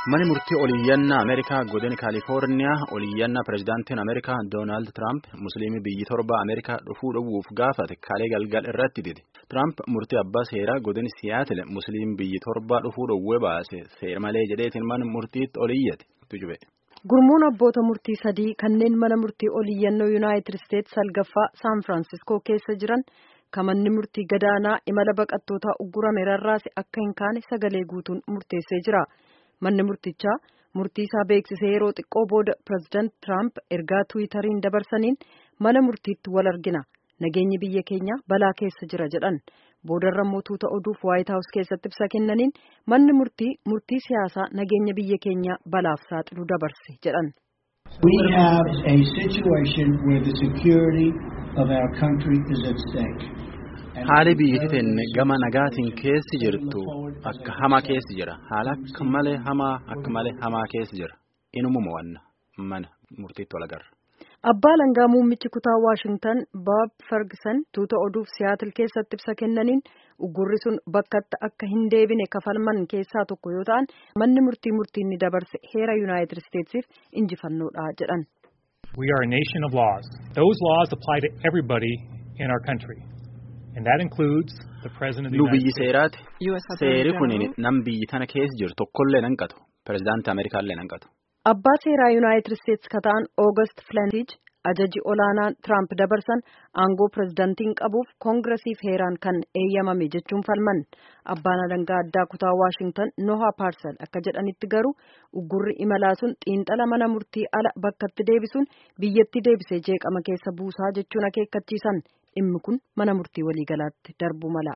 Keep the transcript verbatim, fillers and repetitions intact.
Mani murtii oliyyannaa Ameerikaa godina Kaalifoorniyaa oliyyannaa pirezidaantiin Ameerikaa Doonaald Tiraamp musliimii biyyi torba Ameerikaa dhufuu dhowwuuf gaafate kalee galgal irratti dide. Tiraamp murtii abbaa seeraa godina Siyaatil musliim biyyi torba dhufuu dhowwee baase seera malee jedheetiin mana murtiitti oliyyate tujube. Gurmuun abboota murtii sadii kanneen mana murtii oliyyannoo Yuunaayitid Isteetsi salgaffaa Saan Firaansiskoo keessa jiran kamanni murtii gadaanaa imala baqattootaa uggurame rarraase akka hin kaane sagalee guutuun murteessee jira. Manni murtichaa murtii isaa beeksisee yeroo xiqqoo booda pireezidaant Tiraamp ergaa tiwiitariin dabarsaniin mana murtiitti wal argina nageenyi biyya keenya balaa keessa jira jedhan boodarra mootuuta oduuf waayit haawus keessatti ibsa kennaniin manni murtii murtii siyaasaa nageenya biyya keenya balaaf saaxilu dabarse jedhan. We have a situation where the security of our country is at stake. Haali biyyi tenne gama nagaatiin keessi jirtu akka hamaa keessi jira. Haala akka malee hamaa akka malee hamaa keessi jira. Inumuma wanna mana murtiitti wal agarra. Abbaa Langaa muummichi kutaa Waashingtan Bob Ferguson tuuta oduuf Siyaatil keessatti ibsa kennaniin uggurri sun bakkatti akka hin deebine kafalman keessaa tokko yoo ta'an manni murtii murtiin ni dabarse heera Yuunaayitid Isteetsiif injifannoodha jedhan. We are a nation of laws. Those laws apply to everybody in our country. And that includes the president of the United States. Seeraati. Seeri kunin nam biyyi tana keessa jiru tokkollee nan qatu. Pireezidaantii Ameerikaallee nan qatu. Abbaa seeraa Yuunaayitid Isteetsi kataan August Flantich ajaji olaanaan Tiraamp dabarsan aangoo pireezidaantiin qabuuf koongiresiif heeraan kan eeyyamame jechuun falman. Abbaan alangaa addaa kutaa Waashingtan Noha Paarsel akka jedhanitti garuu uggurri imalaa sun xiinxala mana murtii ala bakkatti deebisuun biyyatti deebisee jeeqama keessa buusaa jechuun akeekkachiisan. Dhimmi kun mana murtii waliigalaatti darbuu mala.